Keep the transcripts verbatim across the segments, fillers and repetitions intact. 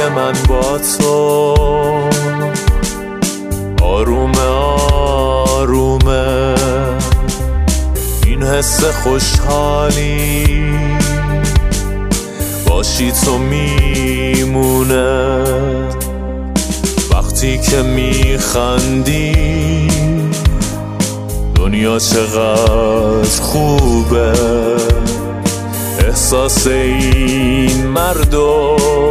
من با تو آرومه آرومه این حس خوشحالی باشی تو میمونه وقتی که میخندی دنیا چقدر خوبه احساس این مردو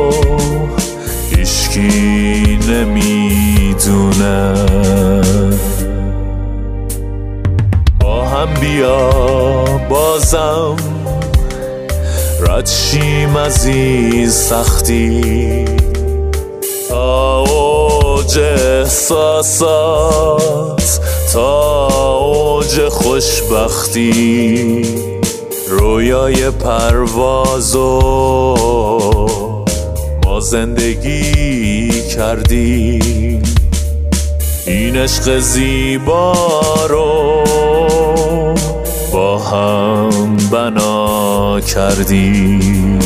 هیچکی نمیدونه با هم بیا بازم رد شیم از این سختی تا اوج احساسات تا اوج خوشبختی رویای پروازو ما زندگی کردیم این عشق زیبا رو با هم بنا کردیم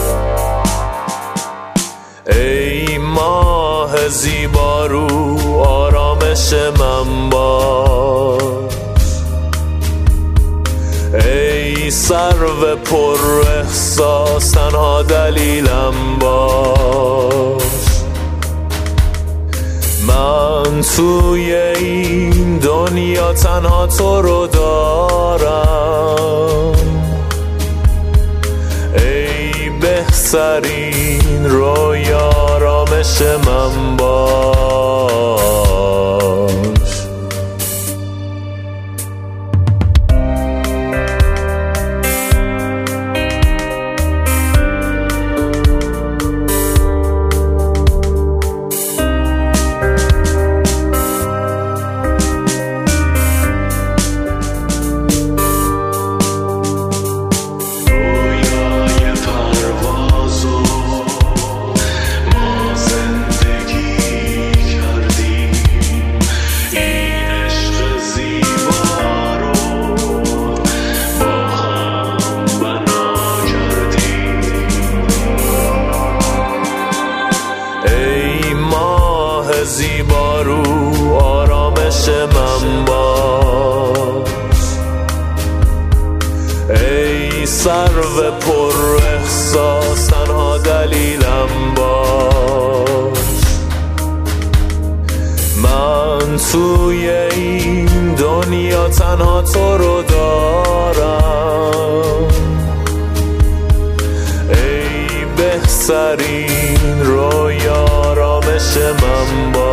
ای ماه زیبا رو آرامش من باش ای سرو پر احساس تنها دلیلم باش من توی این دنیا تنها تو رو دارم ای بهترین رویا آرامش من باش زیبا رو آرامش من باش ای سرو پر احساس تنها دلیلم باش من توی این دنیا تنها تو رو دارم ای بهترین رویا آرامش من باش